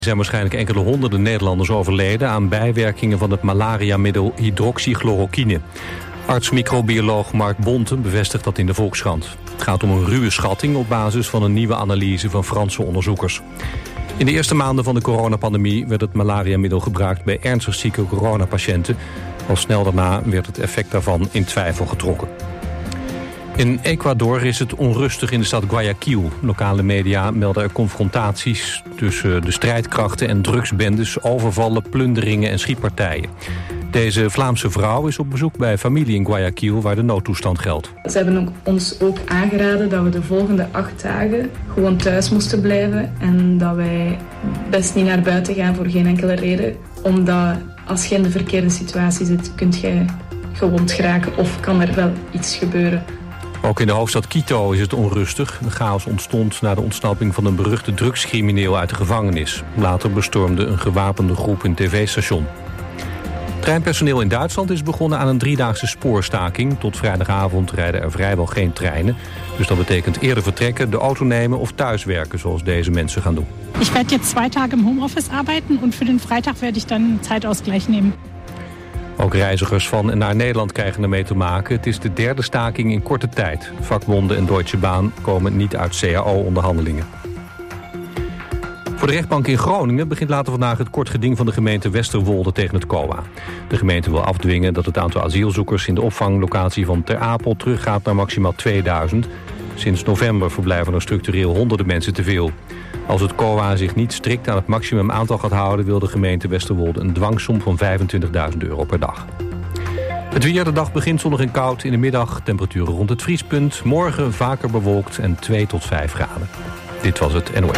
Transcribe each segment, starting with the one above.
Er zijn waarschijnlijk enkele honderden Nederlanders overleden aan bijwerkingen van het malariamiddel hydroxychloroquine. Arts-microbioloog Mark Bonten bevestigt dat in de Volkskrant. Het gaat om een ruwe schatting op basis van een nieuwe analyse van Franse onderzoekers. In de eerste maanden van de coronapandemie werd het malariamiddel gebruikt bij ernstig zieke coronapatiënten. Al snel daarna werd het effect daarvan in twijfel getrokken. In Ecuador is het onrustig in de stad Guayaquil. Lokale media melden er confrontaties tussen de strijdkrachten en drugsbendes, overvallen, plunderingen en schietpartijen. Deze Vlaamse vrouw is op bezoek bij familie in Guayaquil waar de noodtoestand geldt. Ze hebben ons ook aangeraden dat we de volgende 8 dagen gewoon thuis moesten blijven en dat wij best niet naar buiten gaan voor geen enkele reden. Omdat als je in de verkeerde situatie zit, kun je gewond geraken of kan er wel iets gebeuren. Ook in de hoofdstad Quito is het onrustig. De chaos ontstond na de ontsnapping van een beruchte drugscrimineel uit de gevangenis. Later bestormde een gewapende groep een tv-station. Treinpersoneel in Duitsland is begonnen aan een 3-daagse spoorstaking. Tot vrijdagavond rijden er vrijwel geen treinen. Dus dat betekent eerder vertrekken, de auto nemen of thuiswerken, zoals deze mensen gaan doen. Ik werde jetzt 2 Tage im Homeoffice arbeiten en voor de vrijdag werde ik dan Zeitausgleich nemen. Ook reizigers van en naar Nederland krijgen ermee te maken. Het is de 3e staking in korte tijd. Vakbonden en Deutsche Bahn komen niet uit CAO-onderhandelingen. Voor de rechtbank in Groningen begint later vandaag het kort geding van de gemeente Westerwolde tegen het COA. De gemeente wil afdwingen dat het aantal asielzoekers in de opvanglocatie van Ter Apel teruggaat naar maximaal 2000. Sinds november verblijven er structureel honderden mensen te veel. Als het COA zich niet strikt aan het maximum aantal gaat houden, wil de gemeente Westerwolde een dwangsom van €25.000 per dag. Het weer, de dag begint zonnig en koud. In de middag temperaturen rond het vriespunt. Morgen vaker bewolkt en 2 tot 5 graden. Dit was het NOS.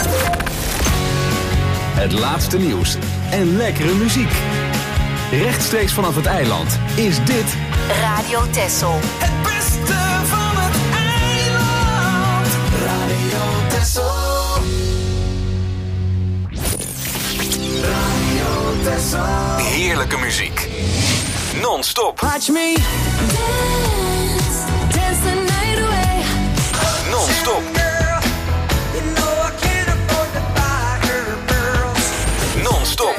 Het laatste nieuws en lekkere muziek. Rechtstreeks vanaf het eiland is dit Radio Texel. Het beste van het eiland. Radio Texel. Radio Texel. heerlijke muziek. Non-stop. Watch me dance, dance the night away. Non-stop. Non-stop.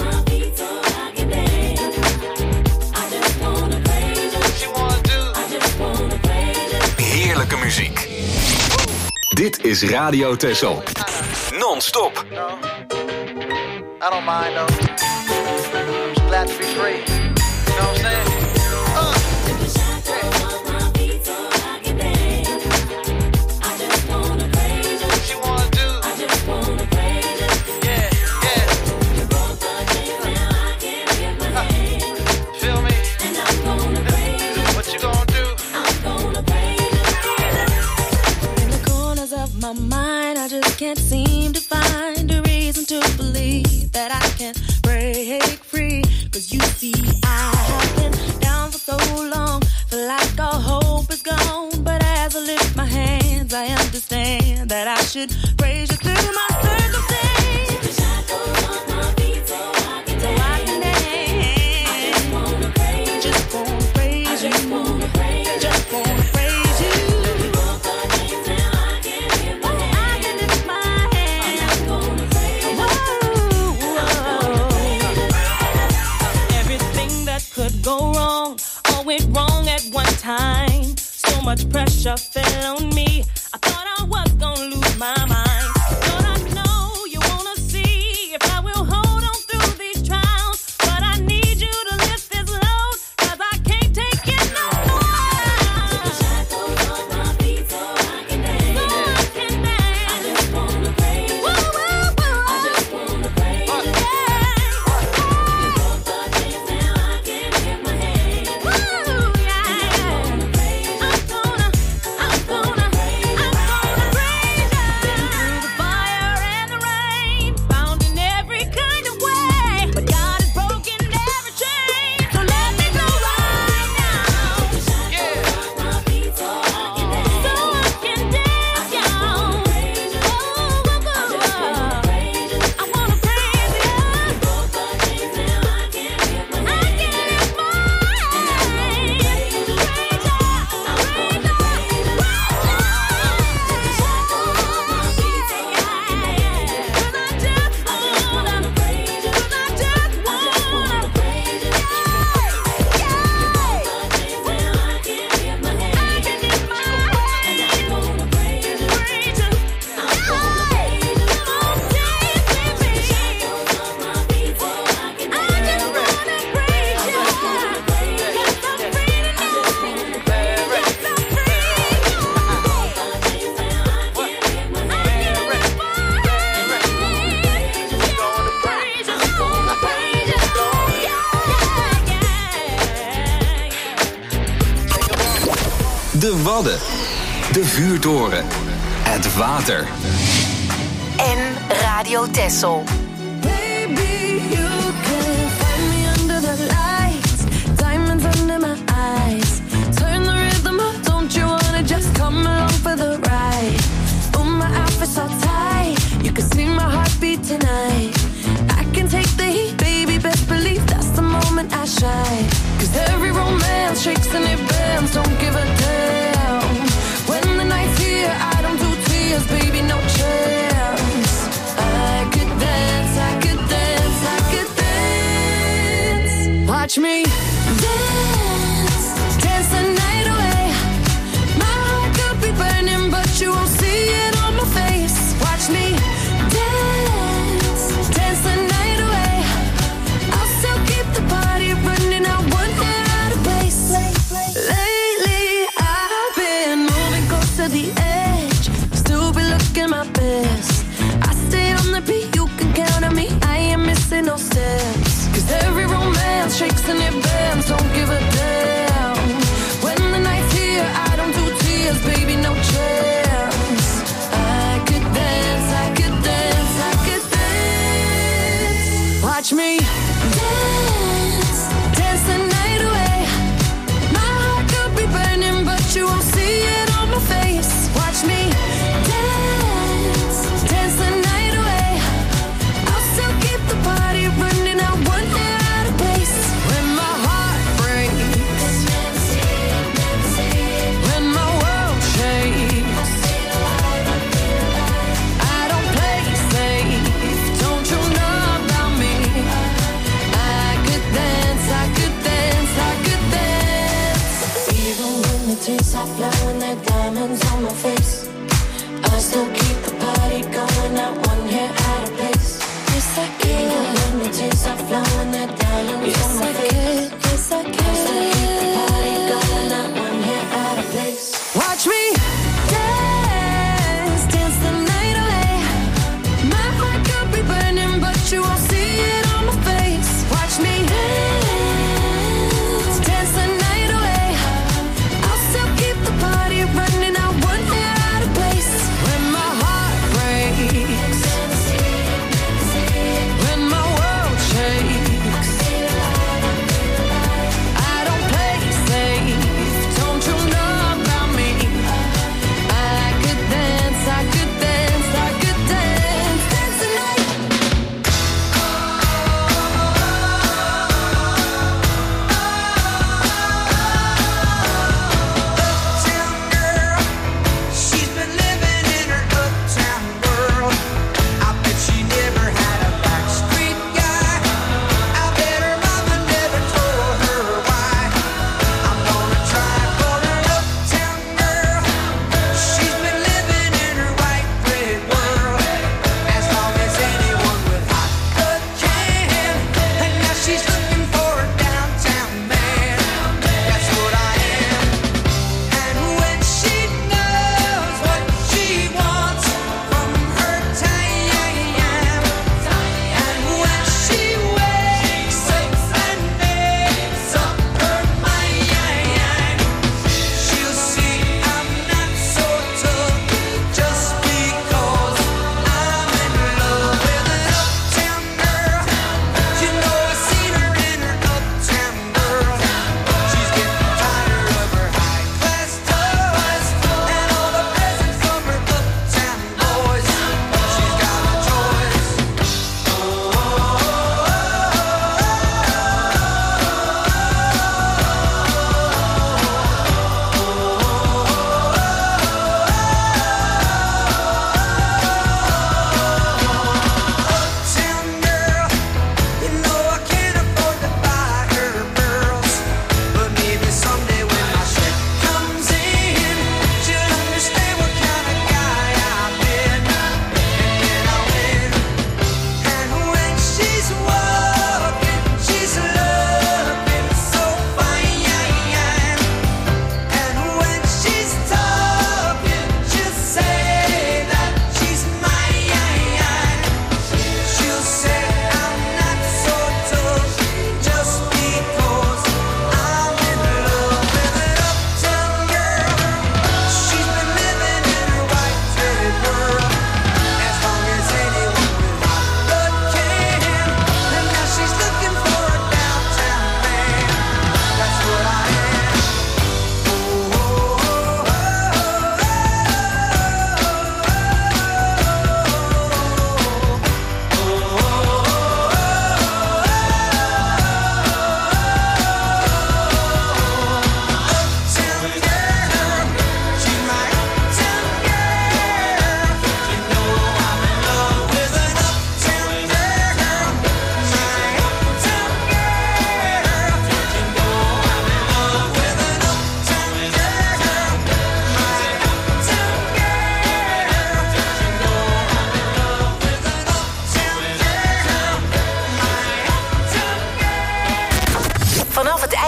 Heerlijke muziek. Dit is Radio Texel. Non-stop. I don't mind though. I'm just glad to be free. You know what I'm saying? My mind, I just can't seem to find a reason to believe that I can break free. 'Cause you see, I have been down for so long, feel like all hope is gone. But as I lift my hands, I understand that I should praise you through my circumstance. Go wrong, all went wrong at one time. So much pressure fell on me. I thought I was gonna lose my mind. Thought I know you wanna see if I will hold on through these trials. But I need you to lift this load, 'cause I can't take it no more. Take the shackles off my feet so I can dance. So I can dance. I just wanna praise you. Woo, woo, woo. I just wanna praise you. de Wadden, de vuurtoren, het water. En Radio Texel. Baby, you can find me under the lights, diamonds under my eyes. Turn the rhythm up, don't you wanna just come along for the ride? Oh, my outfit's so tight, you can see my heartbeat tonight. I can take the heat, baby, best believe that's the moment I shine. 'Cause every romance shakes and it bends, don't give a damn. When the night's here, I don't do tears, baby, no chance. I could dance, I could dance, I could dance. Watch me dance, dance the night away. My heart could be burning, but you won't see it on my face. Watch me dance, dance the night away. I'll still keep the party running, I won't get out of place. Lately I've been moving close to the edge, still be looking my best. I stay on the beat, you can count on me, I ain't missing no steps. 'Cause every romance shakes and it bends, don't give a damn. When the night's here, I don't do tears, baby, no chance. I could dance, I could dance, I could dance. Watch me dance, dance the night away. My heart could be burning, but you won't see it on my face. Watch me dance, dance the night away. I'll still keep the party running, I won't get out of place. When my heart breaks, when my world shakes, I don't play safe, don't you know about me? I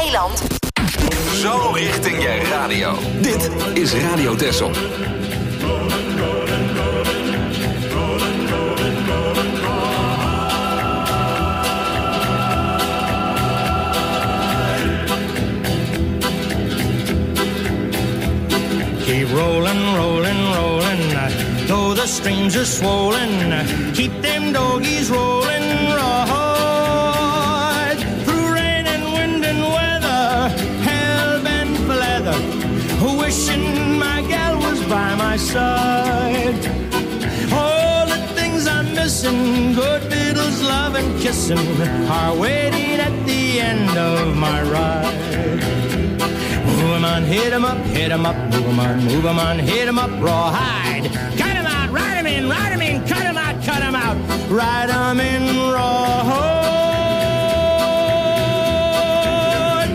Zeeland? Zo richting je radio. Dit is Radio Texel. Keep rolling, rolling, rolling, though the streams are swollen. Keep them doggies rolling, right through rain and wind and weather, hell-bent for leather, wishing my gal was by my side. All the things I'm missing, good fiddles, love and kissing, are waiting at the end of my ride. Move 'em on, hit 'em up, hit 'em up, move 'em on, move 'em on, hit 'em up, rawhide. Cut 'em out, ride 'em in, cut 'em out, cut 'em out, ride 'em in, rawhide.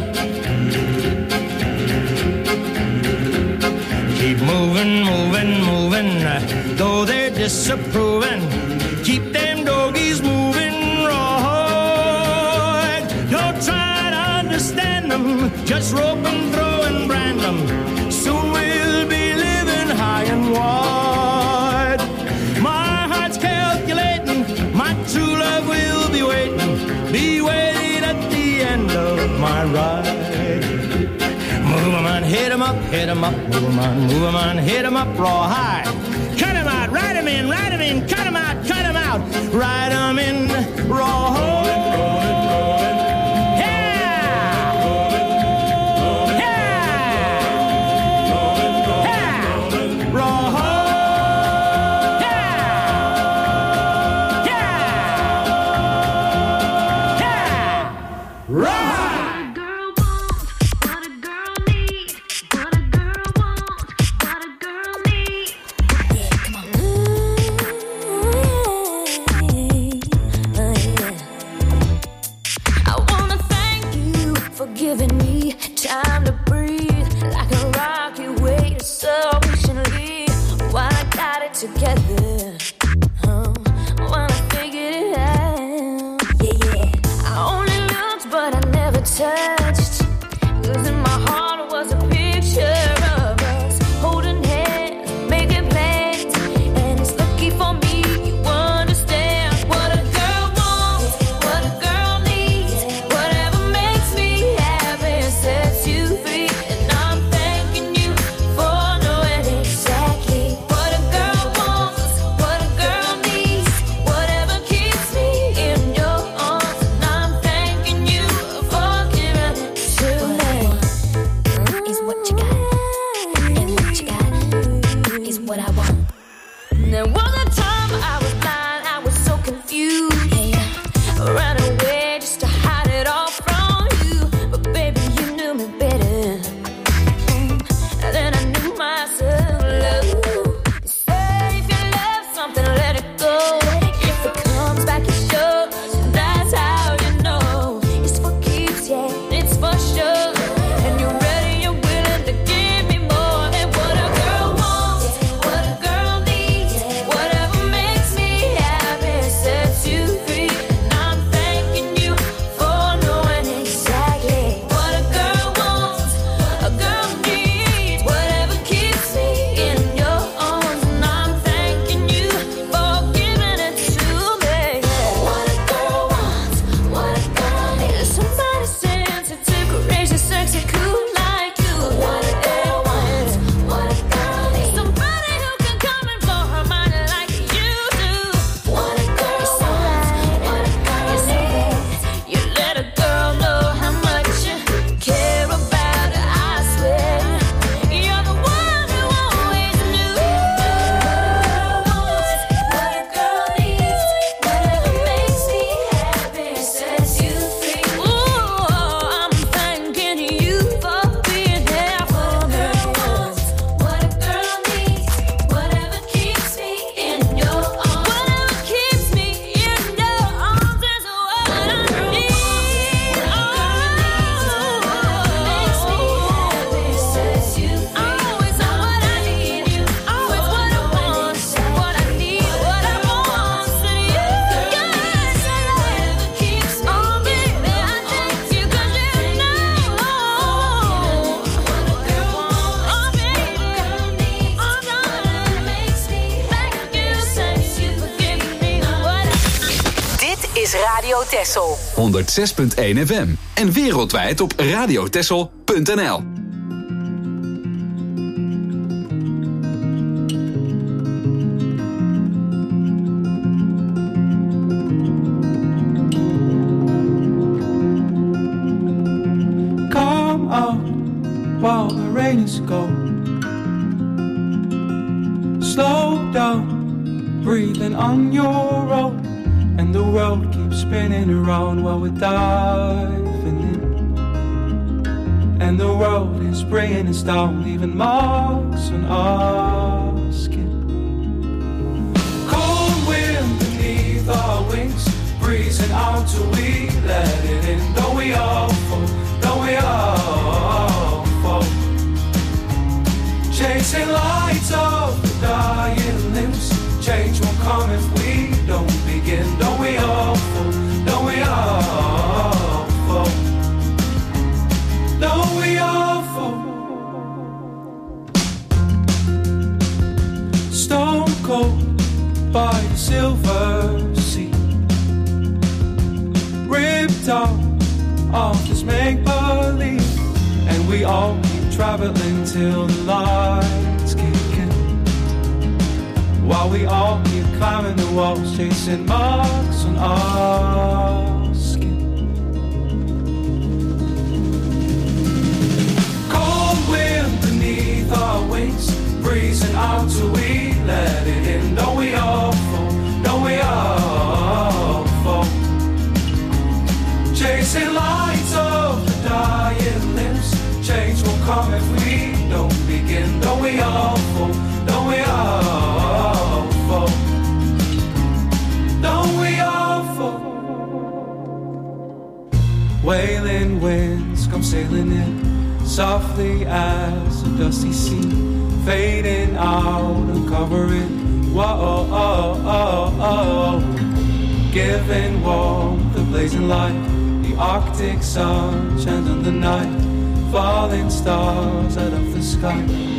Keep moving, moving, moving, though they're disapproving. Keep them doggies moving, rawhide. Don't try to understand them, just rope and throw and brand them. Soon we'll be living high and wide. My heart's calculating, my true love will be waiting at the end of my ride. Move 'em on, hit 'em up, hit 'em up, move 'em on, move 'em on, hit 'em up, rawhide. Cut 'em out, ride 'em in, cut 'em out, ride 'em in, rawhide. Yeah. is Radio Texel. 106.1 FM. En wereldwijd op radiotexel.nl. Come out while the rain is gone. Slow down, breathing on your own. And the world keeps spinning around while we're diving in. And the world is bringing us down, leaving marks on our skin. Cold wind beneath our wings, breezing out till we let it in. Don't we all fall, don't we all fall? Chasing lights of the dying limbs. Change won't come if we don't begin. Don't we all fall, don't we all fall? Don't we all fall? Stone cold by the silver sea, ripped out of this make-believe. And we all keep traveling till the lights kick in, while we all keep climbing the walls, chasing marks on our skin. Cold wind beneath our wings, breezing out till we let it in. Don't we all fall, don't we all fall? Chasing lights of the dying limbs. Change will come if we don't begin. Don't we all fall, don't we all fall? Don't we all fall? Wailing winds come sailing in, softly as a dusty sea, fading out and covering. Whoa, oh, oh, oh. Giving warmth, the blazing light, the Arctic sun shines on the night, falling stars out of the sky.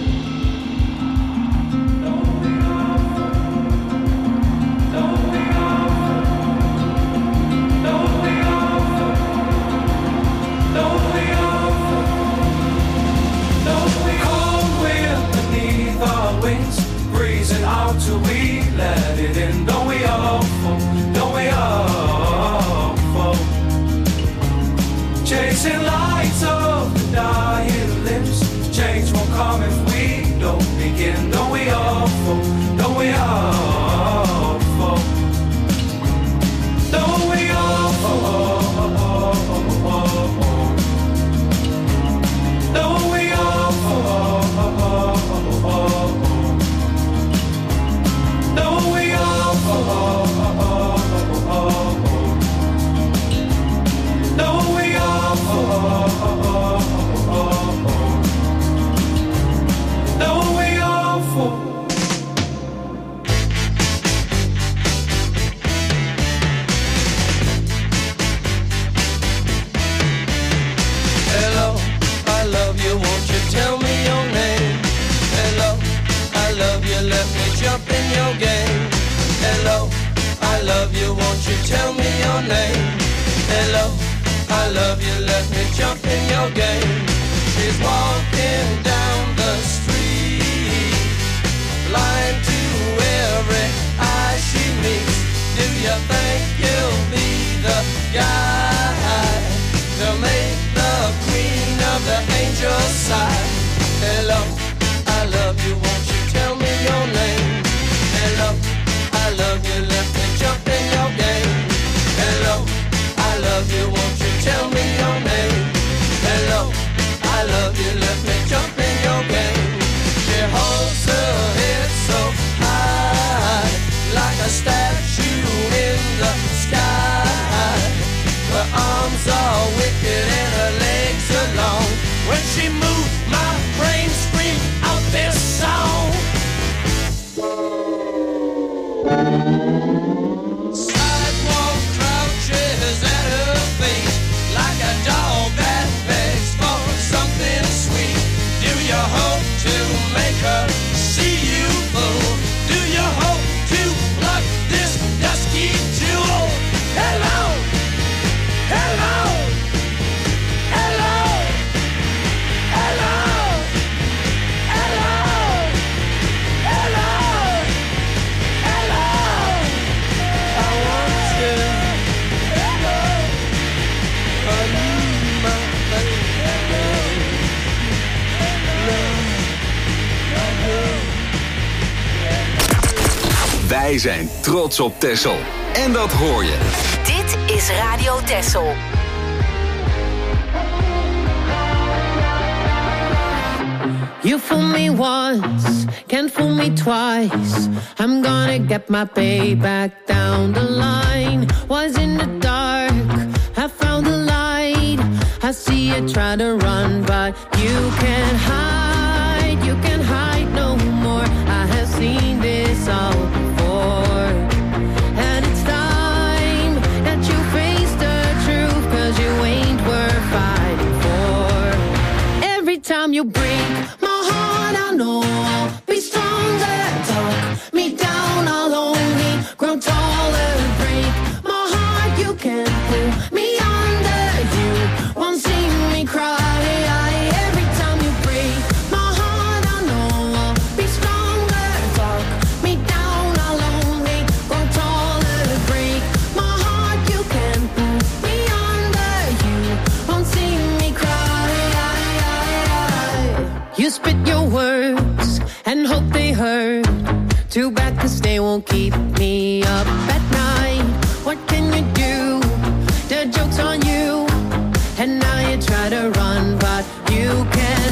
Out till we let it in. Don't we all fall, don't we all fall? Chasing lights of the dying limbs. Change won't come if we don't begin. Don't we all fall, don't we all fall? Don't we all fall? Don't we all fall? Don't we all fall? Don't we all fall? Don't we all fall? Hello, I love you, won't you tell me your name? Hello, I love you, let me jump in your game. Hello, I love you, won't you tell me your name? Hello, I love you, let me jump in your game. She's walking down the street, blind to every eye she meets. Do you think you'll be the guy to make the queen of the angels sigh? Hello, I love you, won't you tell me your name? Hello, I love you, let me jump in your game. Hello, I love you, won't you tell me your name? Hello, I love you, let me jump in your game. She holds her head so high, like a statue in the sky. Her arms are wicked and her legs are long. When she moves, Wij zijn trots op Texel. En dat hoor je. Dit is Radio Texel. You fool me once, can't fool me twice. I'm gonna get my payback down the line. Was in the dark, I found the light. I see you try to run, but you can't hide no more. I have seen this all before. And it's time that you face the truth, 'cause you ain't worth fighting for. Every time you break my heart, I know I'll be stronger. Talk me down, I'll only grow taller. Break my heart, you can't pull me under. You won't see me cry. Every time you break my heart, I know I'll be stronger. Talk me down, I'll only grow taller. Break my heart, you can't pull me under. You won't see me cry. You spit your words and hope they hurt. Too bad 'cause they won't keep me up at night. What can you do? The joke's on you. And now you try to run, but you can't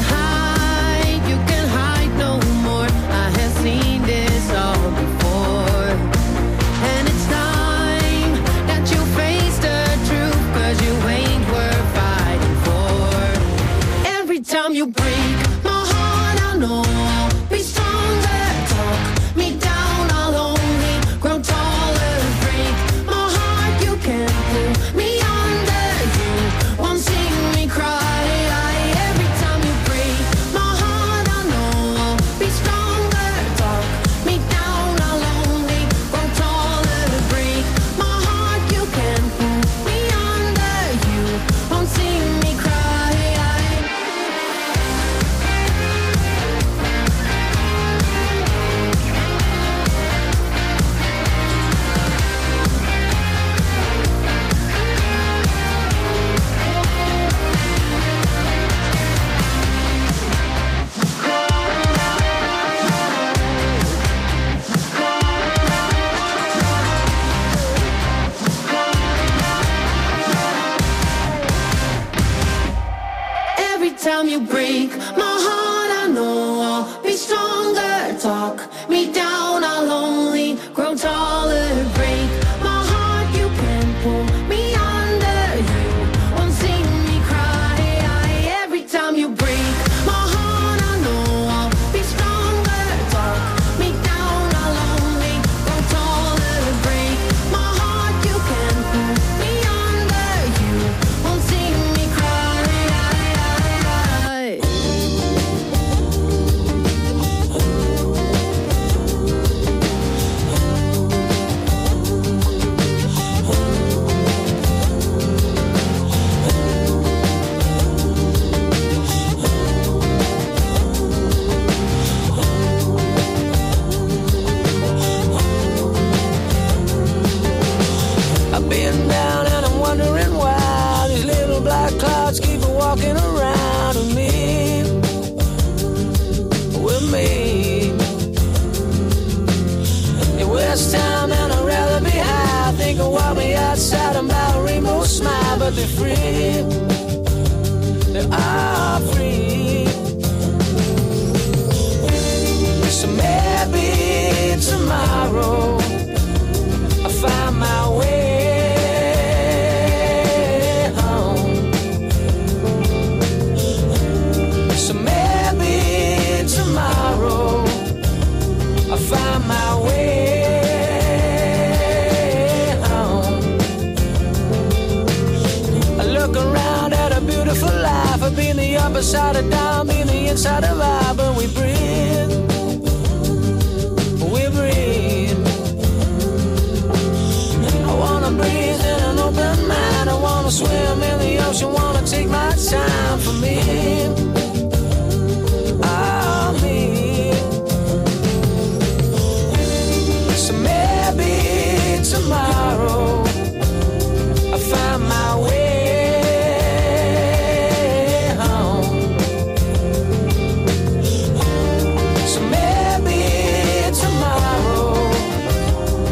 hide no more. I have seen this all before. And it's time that you face the truth, 'cause you ain't worth fighting for. Every time you break my heart, I know I'll be stronger. Talk me down, I'll only grow taller. Break my heart, you can't pull me under. You won't see me cry. Every time you break my heart, I know I'll be stronger. Talk me down, I'll only grow taller. Break my heart, you can't pull me under. You won't see me cry. Every time you break my heart, I know I'll be stronger. Talk me down, I'll only grow taller. Break my heart, you can't pull me under. You won't see me cry. Every time you break my heart, I know I'll be stronger. Talk me down, I'll only grow taller. Break my heart, you can't pull me under. You won't see me cry. I've been down and I'm wondering why these little black clouds keep walking around with me. In West Town and I'd rather be high. Think of what me outside about a rainbow smile, but they're free. They are free. So maybe tomorrow I find my way home. So maybe tomorrow I find my way home. I look around at a beautiful life. I've been the upside of down, been the inside of out, but we breathe. We breathe. I wanna breathe in an open mind. I wanna swim in the ocean, wanna take my time for me. Oh, me. So maybe tomorrow I find my way home. So maybe tomorrow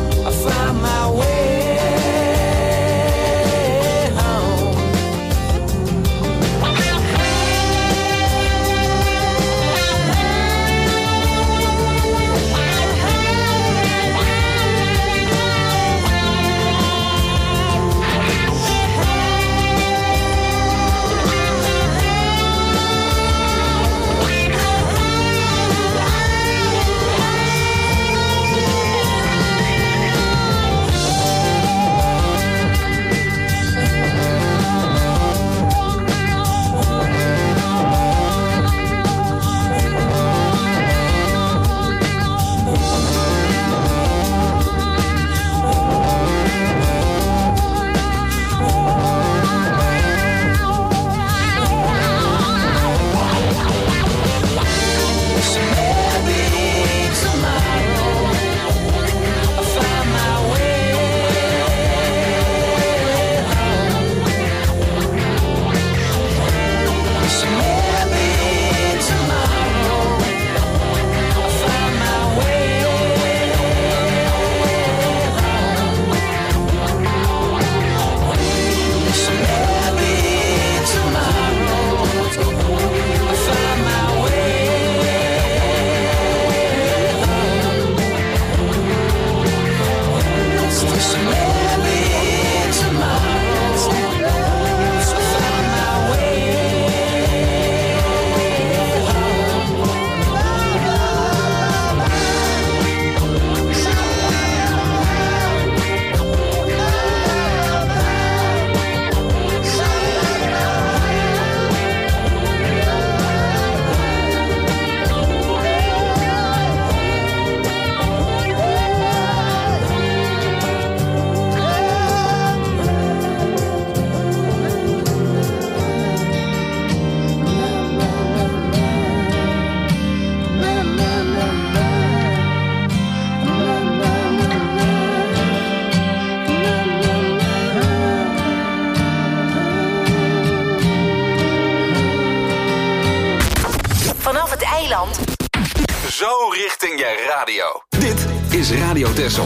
je radio. Dit is Radio Texel.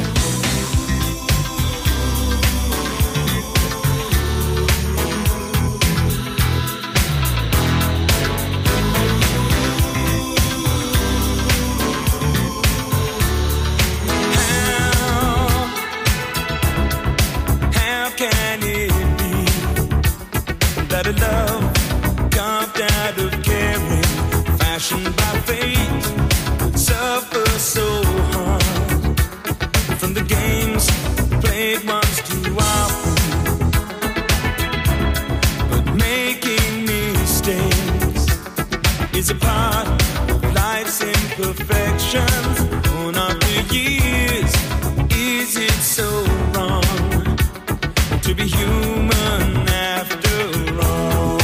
Can it be that a love carved out of caring, fashioned by fate, would suffer so hard from the games played once too often? But making mistakes is a part of life's imperfections. Born after years, is it so wrong to be human after all?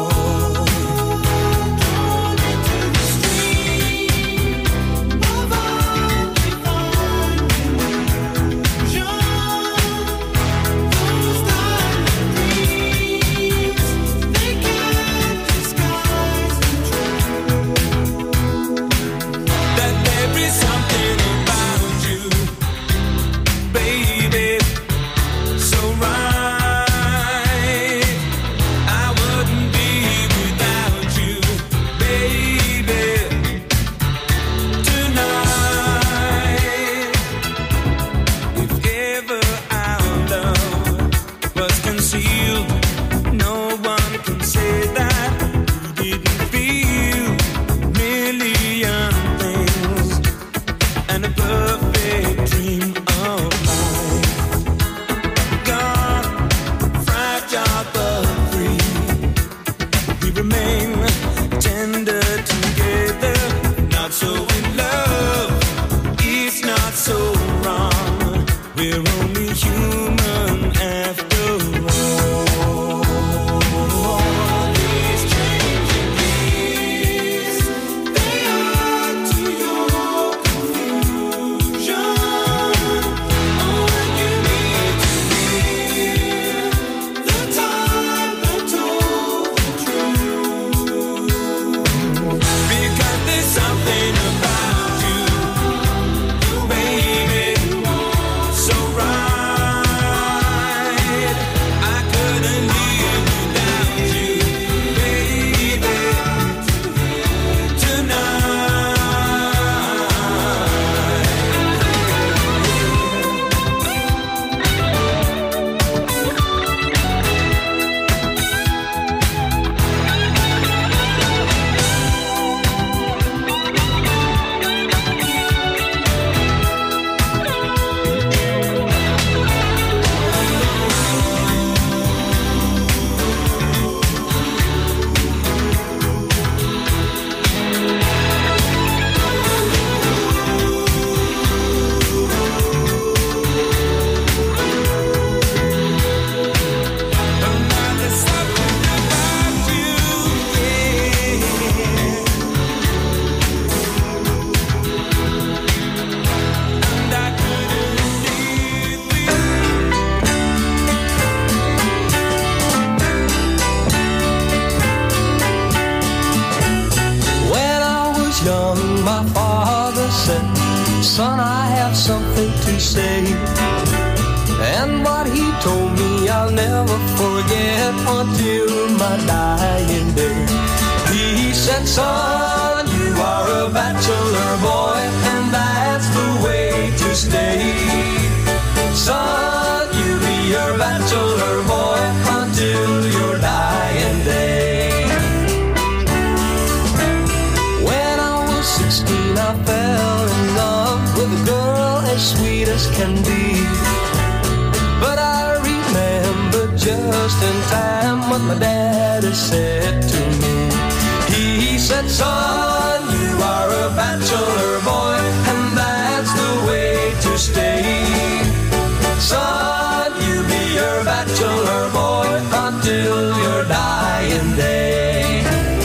Drawn into the stream of undefined illusion, those diamond dreams, they can't disguise the truth that there is something about you, baby, so right. Son, I have something to say, and what he told me I'll never forget until my dying day. He said, son, you are a bachelor boy, and that's the way to stay. Son, you be your bachelor boy until your dying day. When I was 16, I fell in love with a girl as sweet as can be. But I remember just in time what my daddy said to me. He said, son, you are a bachelor boy, and that's the way to stay. Son, you be your bachelor boy until your dying day.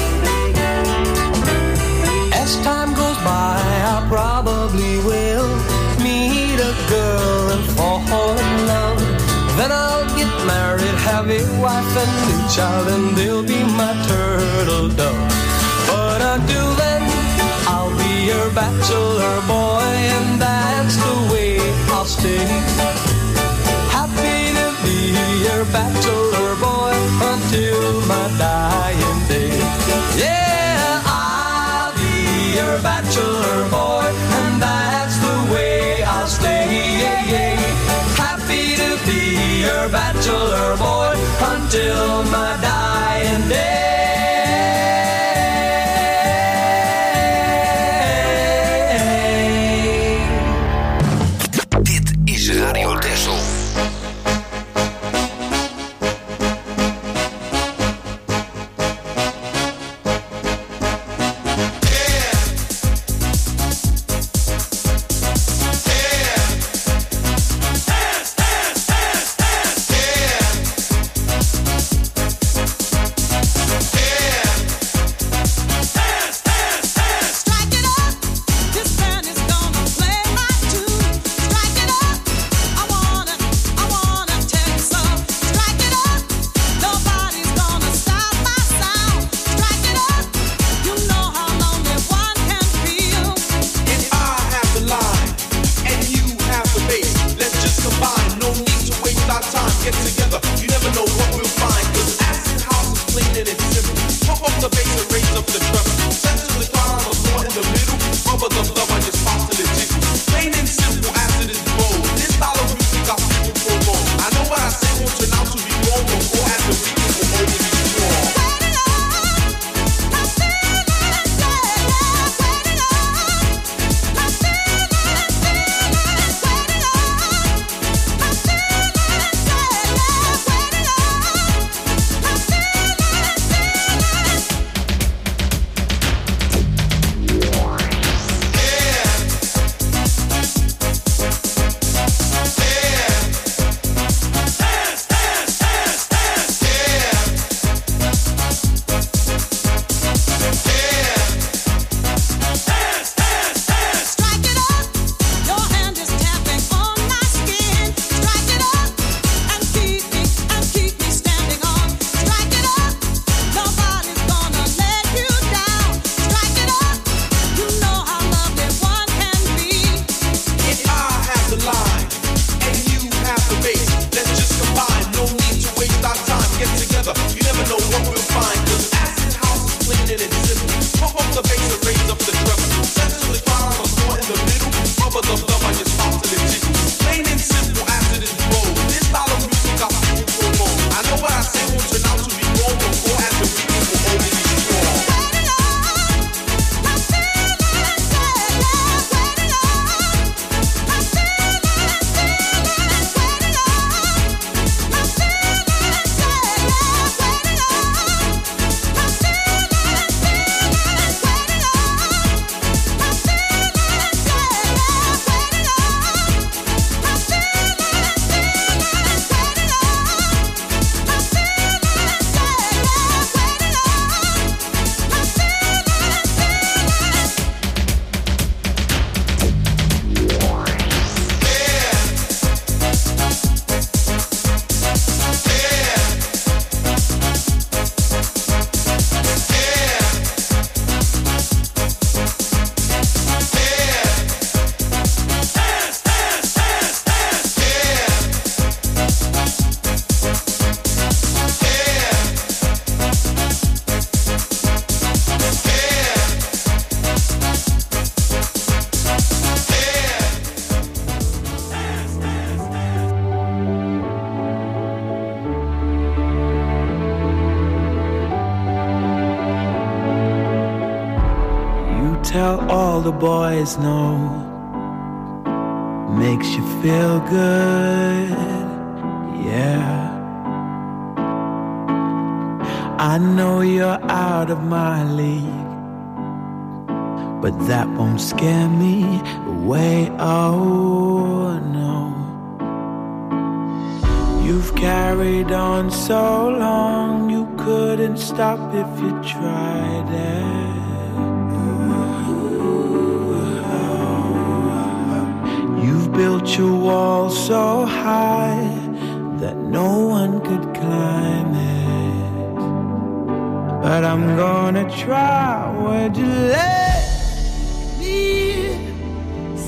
As time goes by, I probably will meet a girl and fall in love. Then I'll get married, have a wife and a child, and they'll be my turtle dove. But until then, I'll be your bachelor boy, and that's the way I'll stay. Happy to be your bachelor boy until my dying day. Yeah, I'll be your bachelor boy, and that's the way I'll stay. Yeah, yeah. Happy to be your bachelor boy until my dying day. Radio Texel. tell all the boys no. Makes you feel good, yeah. I know you're out of my league, but that won't scare me away, oh no. You've carried on so long, you couldn't stop if you tried it. You've built your wall so high that no one could climb it. But I'm gonna try, would you let me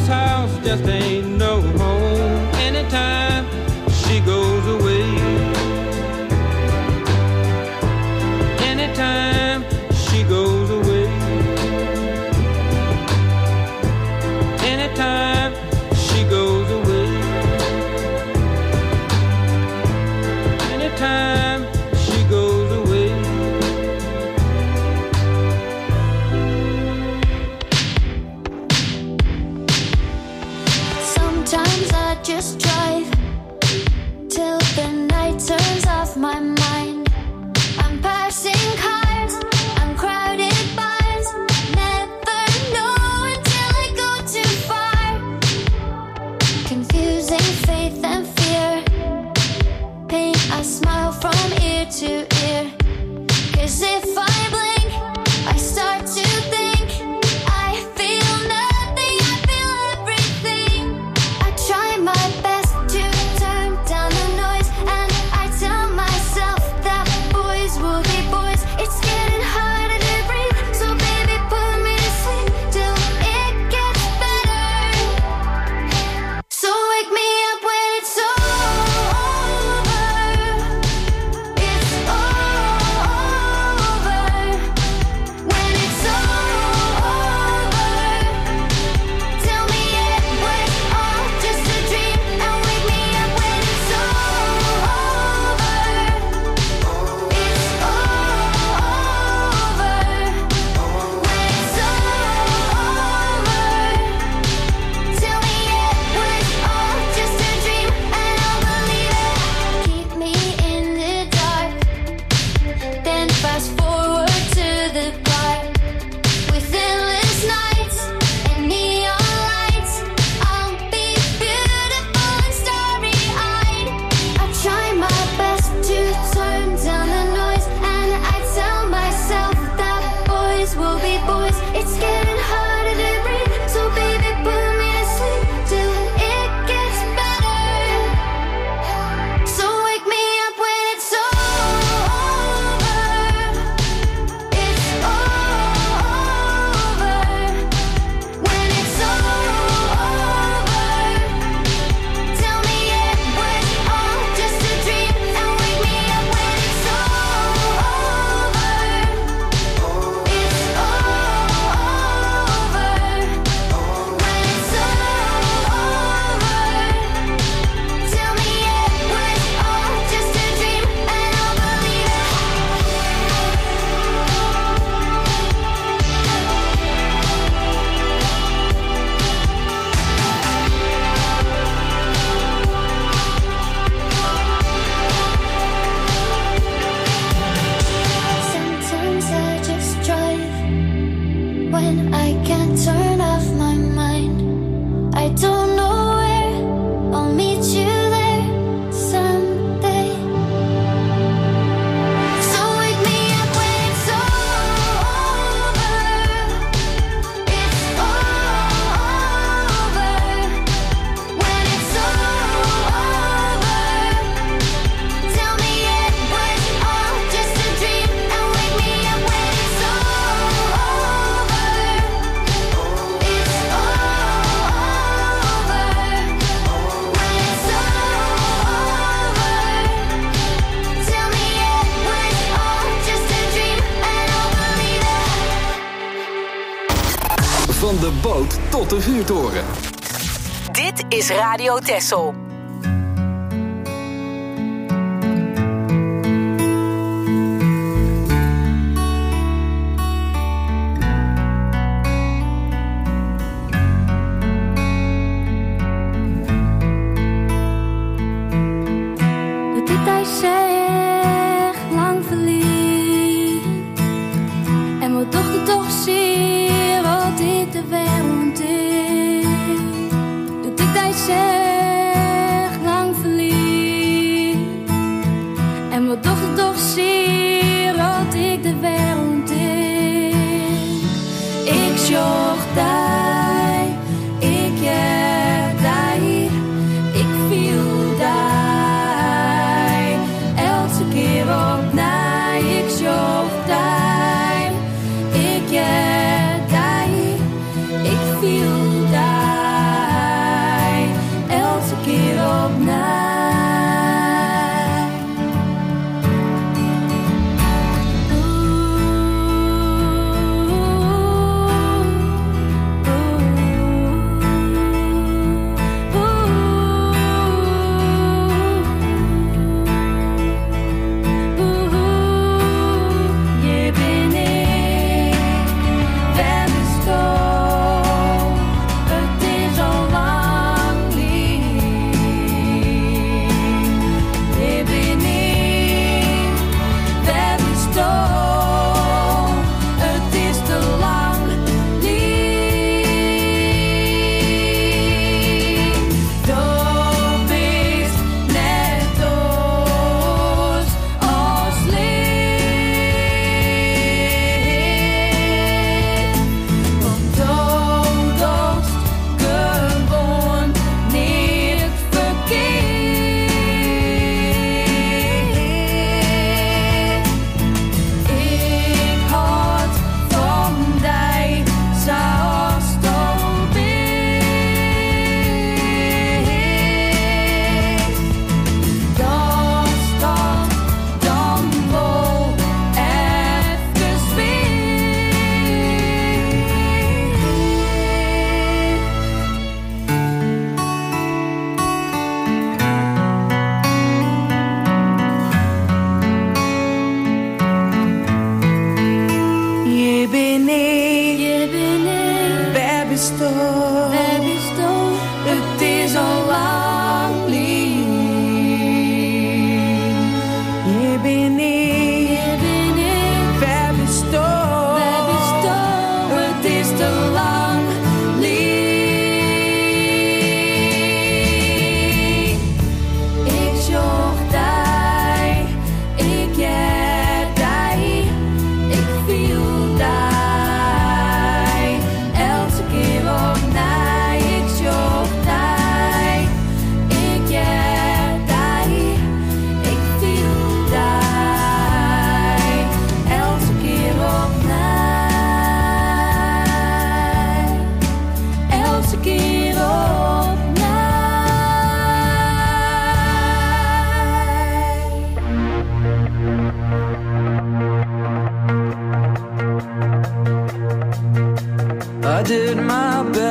this house just ain't no home. Anytime she goes away, anytime she goes away, anytime she goes away, anytime she goes away. Sometimes I just drive till the night turns off my mind. I'm passing cars, I'm crowded bars. Never know until I go too far. Confusing faith and fear. Pain, I smile from ear to ear. 'Cause if I blink, I start to think. I feel nothing, I feel everything. I try my best to turn down the noise, and I tell myself that boys will be boys. It's getting harder to breathe, so baby put me to sleep till it gets better. So wake me up when it's over. It's over. When it's over, tell me it was all just a dream, and wake me up when it's over. It's over. When it's over, tell me it was all just a dream, and I'll believe it. Keep me in the dark, then fast forward to the part with endless nights and neon lights. I'll be beautiful and starry-eyed. I try my best to turn down the noise, and I tell myself that boys will be boys. It's getting harder to breathe, so baby put me to sleep till it gets better. So wake me up when it's over. It's over. When it's over, tell me it was all just a dream, and wake me up when it's over. It's over. When it's over, tell me it was all just a dream, and I'll believe it. Sometimes I just drive when I can't turn off my mind. I don't know where, I'll meet you there someday. So wake me up when it's over. It's over. When it's over, tell me it was all just a dream, and wake me up when it's over. It's over. When it's over, tell me it was all just a dream, and I'll believe it. Van de boot tot de vuurtoren. Dit is Radio Texel. De tijd zegt lang verliefd, en wat dochter toch zie wat ik de wereld in. De tijd zegt lang verliefd, en wat dochter toch zie wat ik de wereld in. Ik zocht daar, ik heb daar, ik viel daar, elke keer op naar. Ik zocht daar, ik heb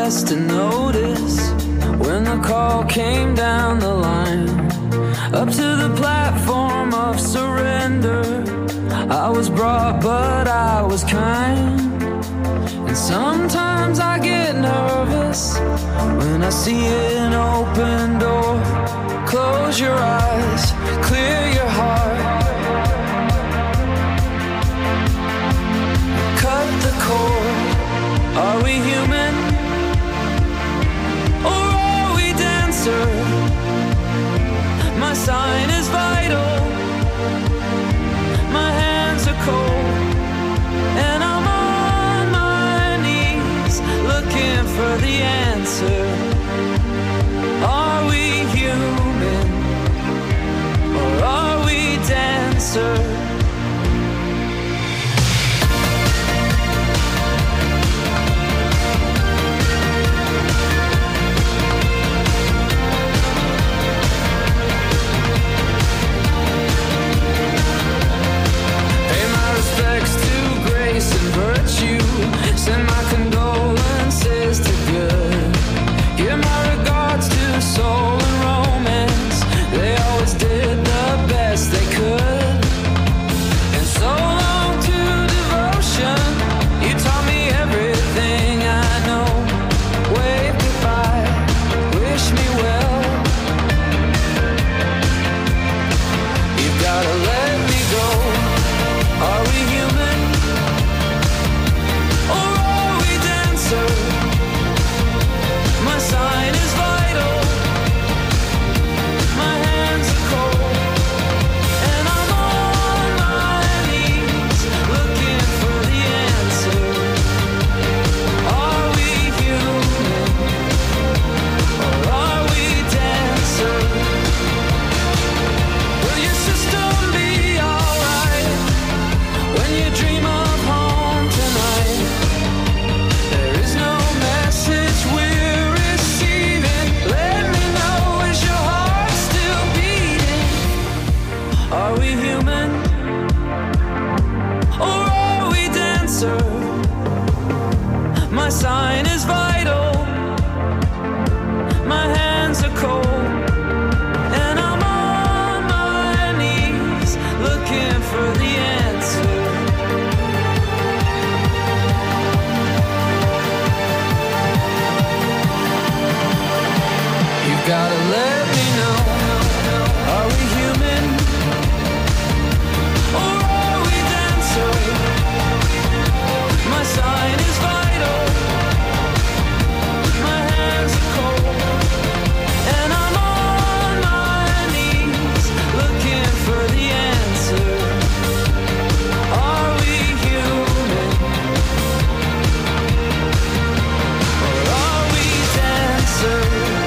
must have noticed when the call came down the line, up to the platform of surrender. I was brought, but I was kind. And sometimes I get nervous when I see an open door. Close your eyes, clear your heart, cut the cord. Are we human or are we dancer? My sign is vital, my hands are cold, and I'm on my knees looking for the answer. Are we human or are we dancer? And virtue, send my condolences to good. Give my regards to soul and romance. They always did the best they could. And so long to devotion. You taught me everything I know. Wave goodbye, wish me well. You've gotta let me go. Are we human? My sign is vital, my hands are cold, and I'm on my knees looking for the answer. Are we human or are we dancer? Will your system be alright when you dream of home tonight? There is no message we're receiving. Let me know, is your heart still beating? Are we human or are we dancer? My sign is vital, my hands are cold, and I'm on my knees looking for the answer. You've gotta let me know. Are we human or are we dancer? My sign is vital, my hands are cold, and I'm on my knees looking for the answer. Are we human or are we dancer?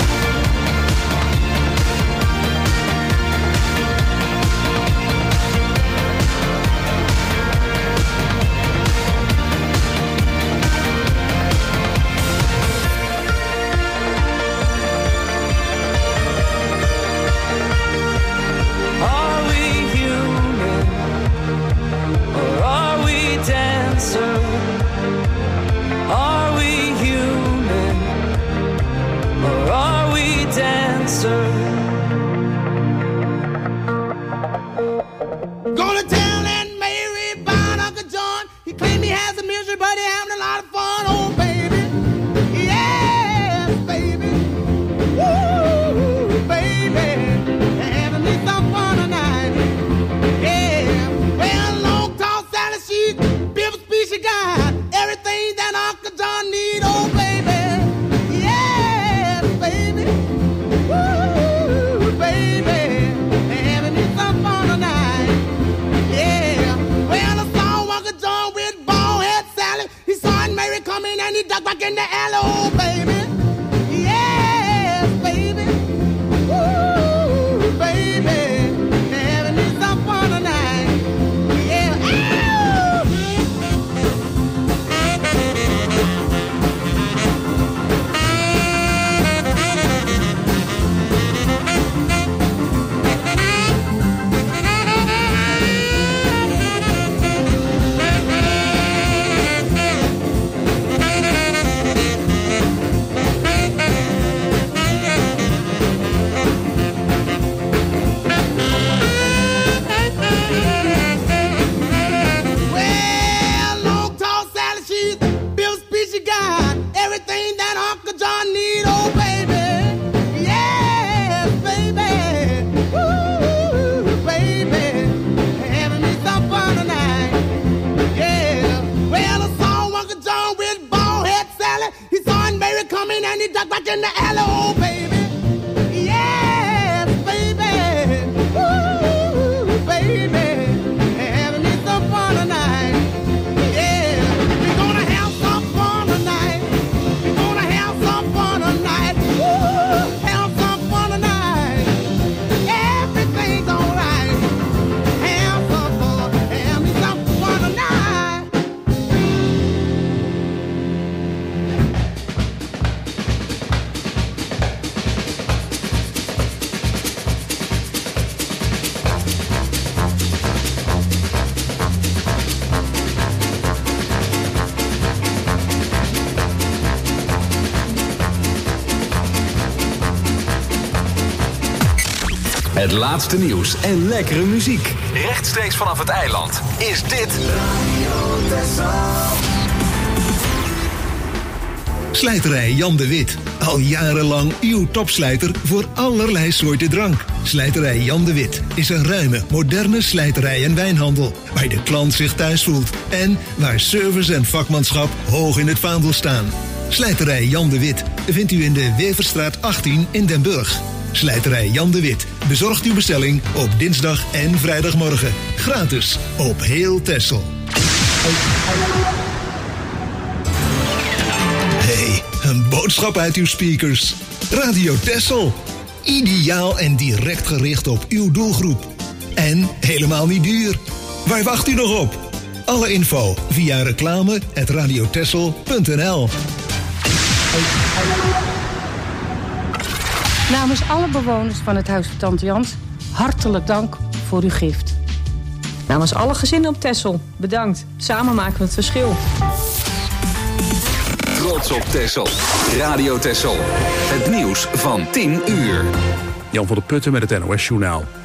Are we human or are we dancer? Are we human or are we dancer? Gonna tell Aunt Mary about Uncle John. He claimed he has a misery, but he having a lot of fun. Oh, baby. Yes, baby. Woo, baby. Having me some fun tonight. Yeah. Well, long, tall Sally, she's Bill Speed, she got everything that Uncle John need. Oh, baby. Yes, baby. Woo, baby. Having me some fun tonight. Yeah. Well, I saw Uncle John with bald head Sally. He saw Aunt Mary coming and he ducked back in the alley. Oh, baby. Yes, baby. Woo, baby. Having me some fun tonight. Yeah. Ow! Het laatste nieuws en lekkere muziek. Rechtstreeks vanaf het eiland is dit Radio Texel. Slijterij Jan de Wit. Al jarenlang uw topslijter voor allerlei soorten drank. Slijterij Jan de Wit is een ruime, moderne slijterij en wijnhandel. Waar de klant zich thuis voelt. En waar service en vakmanschap hoog in het vaandel staan. Slijterij Jan de Wit vindt u in de Weverstraat 18 in Den Burg. Slijterij Jan de Wit bezorgt uw bestelling op dinsdag en vrijdagmorgen. Gratis op heel Texel. Hey, een boodschap uit uw speakers. Radio Texel. Ideaal en direct gericht op uw doelgroep. En helemaal niet duur. Waar wacht u nog op? Alle info via reclame@radiotexel.nl. Namens alle bewoners van het Huis van Tante Jans, hartelijk dank voor uw gift. Namens alle gezinnen op Texel, bedankt. Samen maken we het verschil. Trots op Texel. Radio Texel. Het nieuws van 10 uur. Jan van der Putten met het NOS Journaal.